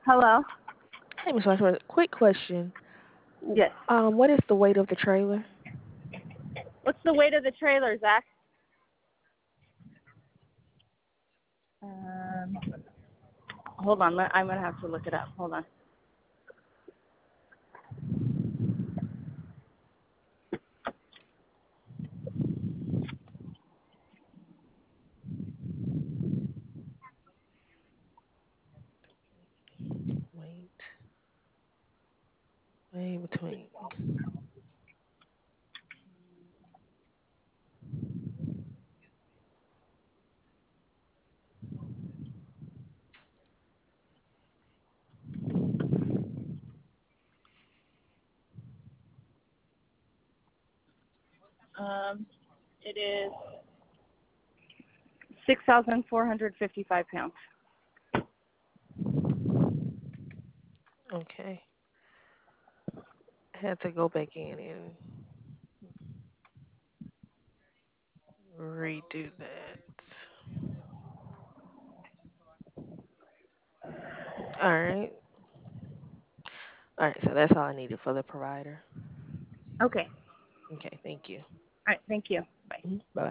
Hello? Hey, Miss Washburn, quick question. Yes. What is the weight of the trailer? What's the weight of the trailer, Zach? Um, Hold on. I'm going to have to look it up. Hold on. Weight. Weight between. It is 6,455 pounds. Okay. I had to go back in and redo that. All right. All right. So that's all I needed for the provider. Okay. Okay. Thank you. All right. Thank you. Bye. Bye.